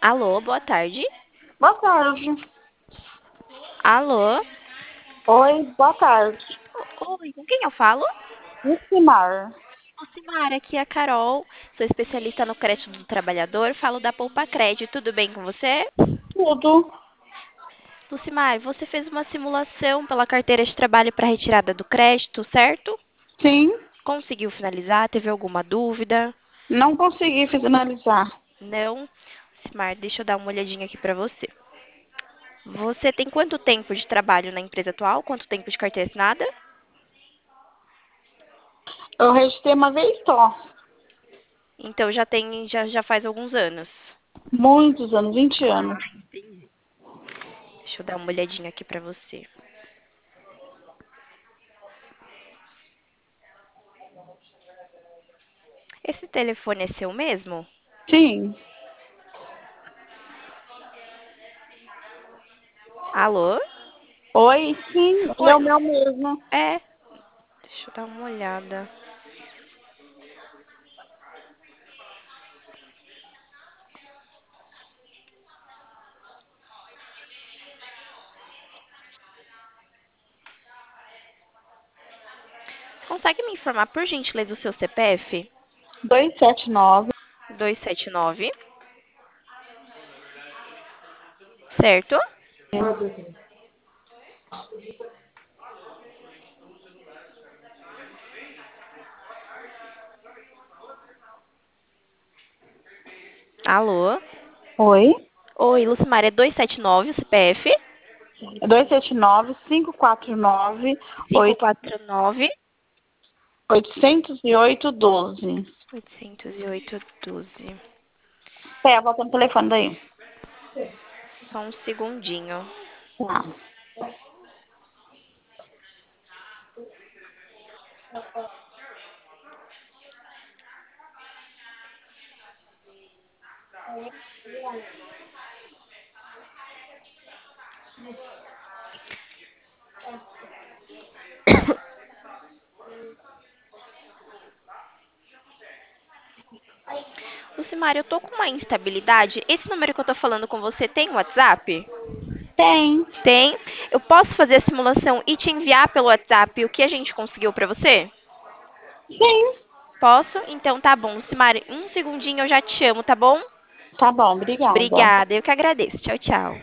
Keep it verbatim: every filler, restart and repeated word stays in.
Alô, boa tarde. Boa tarde. Alô? Oi, boa tarde. Oi, com quem eu falo? Lucimar. Lucimara, aqui é a Carol. Sou especialista no crédito do trabalhador. Falo da Poupa Crédito. Tudo bem com você? Tudo? Lucimar, você fez uma simulação pela carteira de trabalho para retirada do crédito, certo? Sim, Conseguiu finalizar? Teve alguma dúvida? não consegui finalizar. Não? Lucimar, deixa eu dar uma olhadinha aqui para você. Você tem quanto tempo de trabalho na empresa atual? Quanto tempo de carteira assinada? Eu registrei uma vez só. Então já tem, já, já faz alguns anos. Muitos anos, vinte anos. Deixa eu dar uma olhadinha aqui para você. Esse telefone é seu mesmo? Sim. Alô? Oi, sim, ele é Oi, o meu mesmo. é. Deixa eu dar uma olhada. Você consegue me informar, por gentileza, o seu C P F? Dois sete nove, dois sete nove, certo? Alô? Oi. Oi, Lucimar, é dois sete nove o C P F? Dois sete nove, cinco quatro nove, cinco quatro nove, oitocentos e oito, doze. oitocentos e oito, doze. Pera, volta no telefone daí. Só um segundinho. Tá. Lucimar, eu tô com uma instabilidade. Esse número que eu tô falando com você tem WhatsApp? Tem. Tem. Eu posso fazer a simulação e te enviar pelo WhatsApp o que a gente conseguiu pra você? Sim. Posso? Então tá bom. Lucimar, um segundinho eu já te chamo, tá bom? Tá bom, obrigada. Obrigada, eu que agradeço. Tchau, tchau.